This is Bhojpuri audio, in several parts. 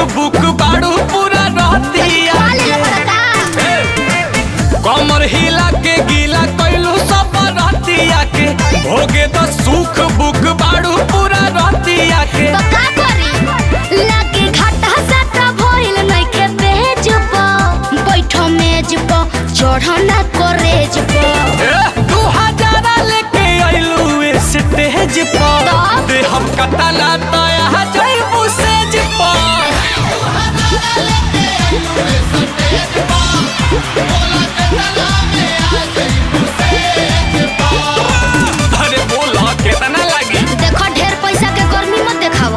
बुक बाड़ू पूरा रहतिया कमर हिला के गीला कैलू सब रहतिया के भोगे तो सुख बुक बाड़ू पूरा रहतिया के चढ़ना करेज पर 2000 लेके आइलू स्टेज पर दे हम कतला तया जइबू सेज पर अरे बोला कितना लगी देखो ढेर पैसा के गर्मी मत देखाओ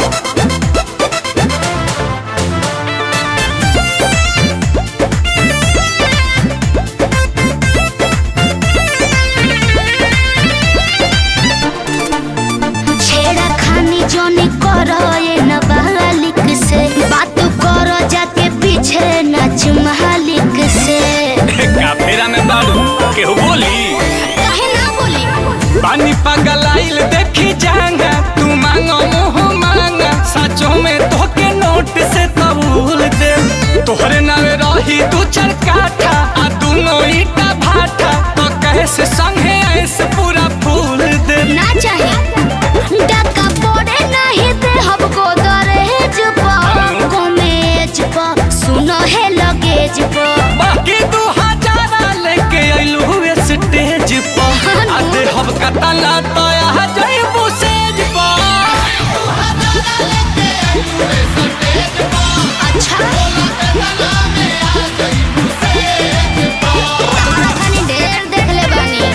जोनी करो ये नाबालिग से बात करो जाके पीछे नाच मालिक से काफेरा में बालू केहू बोली काहे ना बोली पानी पगलाइल देखी जांगा तू मांगो मुँह मांगा सचो में तोके नोट से तबूल दे तोहरे नावे रही 2-4 काठा आ दोनों ईटा भाटा तो कैसे संगे ऐसे पूरा फूल दे ना चाहिए डका पड़े नहीं दे हमको दरहेज पर कमेज पर सुनो है लगेज पर बाकी 2000 लेके आइलू स्टेज पर आ दे हम कतला तया जइबू सेज पर अच्छा ढेर देख ले बानी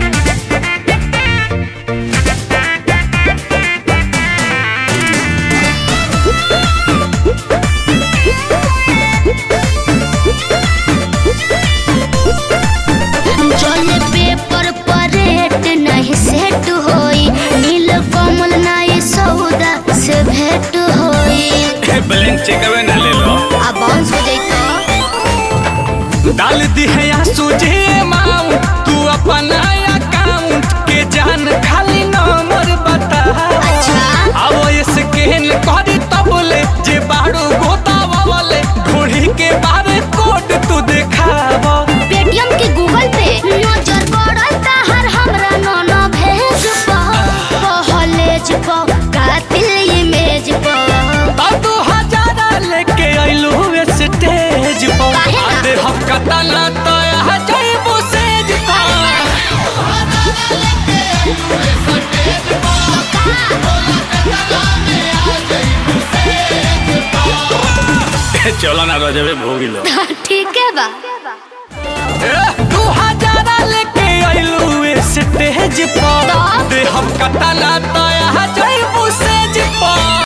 चले पेपर परेट नहीं सेट होई नील कमल नहीं सौदा से भेंट होई ब्लैंक चेकवे ना ले लो अब बाउंस हो जाई तो डाल दी है या सूझे माऊ तू अपना अकाउंट के जान खाली नंबर बता अच्छा अब ये स्कैन करी तबले जे बाड़ू गोतावा वाले ढोढ़ी के बारे कोड तू दिखावा पेटीएम के गूगल पे नजर पड़ल ताहर हमरा नोनो भेज पहलेज प कातिल इमेज प तब 2000 लेके आइलू स्टेज पर काहे ना? आधे हम कतला तया जइबू सेज पर चलो ना रजबे भोगिलो ठीक है बा 2000 लेके आइलू स्टेज पर तब? दे हम कतला तया जइबू सेज पर